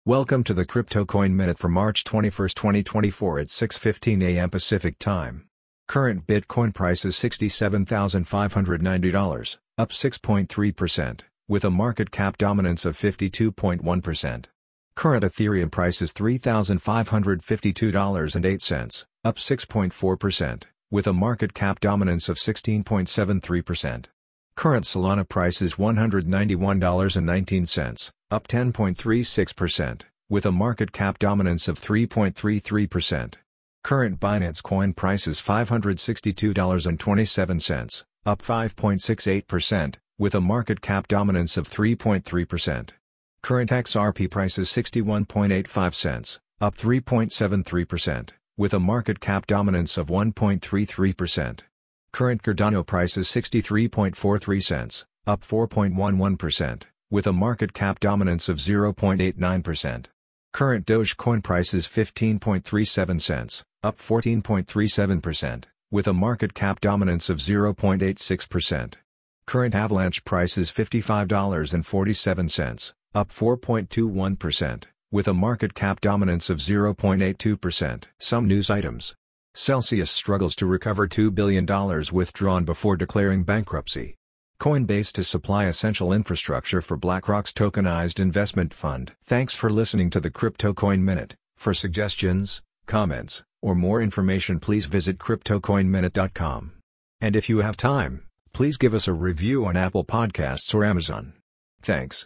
Welcome to the Crypto Coin Minute for March 21, 2024 at 6:15 a.m. Pacific Time. Current Bitcoin price is $67,590, up 6.3%, with a market cap dominance of 52.1%. Current Ethereum price is $3,552.08, up 6.4%, with a market cap dominance of 16.73%. Current Solana price is $191.19, up 10.36%, with a market cap dominance of 3.33%. Current Binance Coin price is $562.27, up 5.68%, with a market cap dominance of 3.3%. Current XRP price is 61.85 cents, up 3.73%, with a market cap dominance of 1.33%. Current Cardano price is 63.43 cents, up 4.11%, with a market cap dominance of 0.89%. Current Dogecoin price is 15.37 cents, up 14.37%, with a market cap dominance of 0.86%. Current Avalanche price is $55.47, up 4.21%, with a market cap dominance of 0.82%. Some news items. Celsius struggles to recover $2 billion withdrawn before declaring bankruptcy. Coinbase to supply essential infrastructure for BlackRock's tokenized investment fund. Thanks for listening to the Crypto Coin Minute. For suggestions, comments, or more information, please visit CryptoCoinMinute.com. And if you have time, please give us a review on Apple Podcasts or Amazon. Thanks.